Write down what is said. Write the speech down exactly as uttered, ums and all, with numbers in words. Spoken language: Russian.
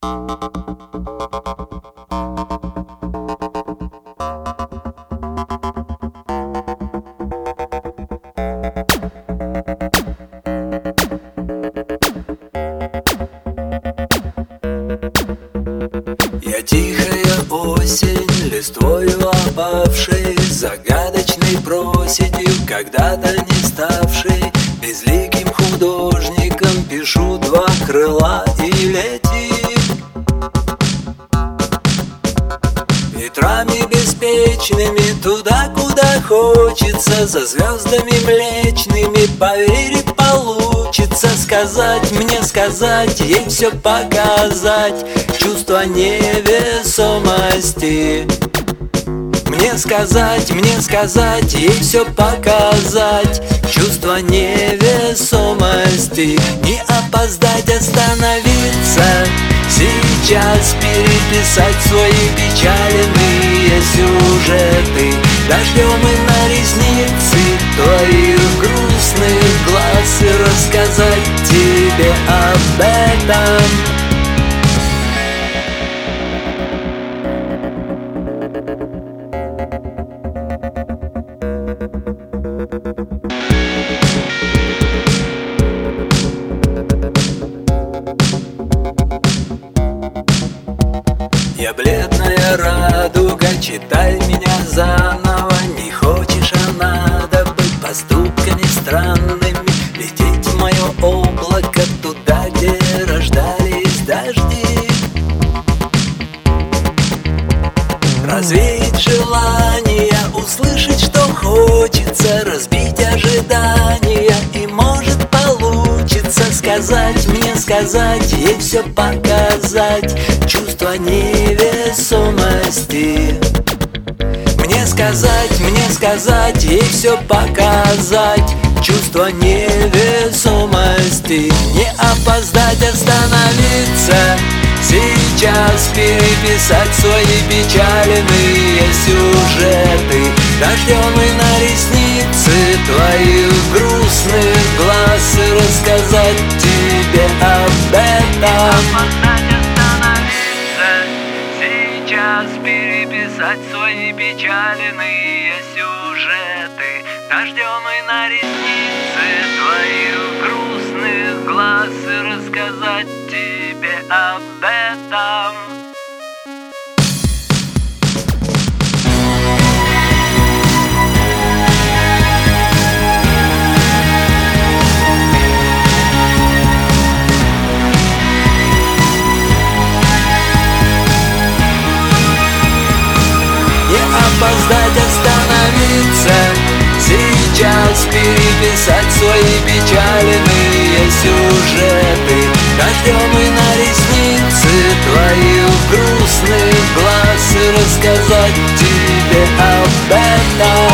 Я тихая осень, листвою опавшей, загадочной проседью, когда-то не ставшей безликим художником, пишу два крыла и летит. Ветрами беспечными туда, куда хочется, за звездами млечными, поверить получится. Сказать мне, сказать, ей все показать, чувство невесомости. Мне сказать, мне сказать, ей все показать, чувство невесомости. Не опоздать, остановиться, сейчас переписать свои печальные сюжеты. Дождем и на ресницы твоих грустных глаз и рассказать тебе об этом. Я бледная радуга, читай меня заново. Не хочешь, а надо быть поступками странными, лететь в мое облако туда, где рождались дожди. Развеять желание, услышать, что хочется, разбить ожидания, и может получится. Сказать мне, сказать, ей все показать, чувство невесомости. Мне сказать, мне сказать, ей все показать, чувство невесомости. Не опоздать, остановиться, сейчас переписать свои печальные сюжеты. Дождем и на ресницы твоих грустных глаз и рассказать тебе об этом. Опоздать, остановиться, сейчас переписать свои печальные сюжеты. Дождем и на ресницы твоих грустных глаз и рассказать тебе об этом. Опоздать, остановиться, сейчас переписать свои печальные сюжеты. Дождем и на ресницы твоих грустных глаз и рассказать тебе об этом.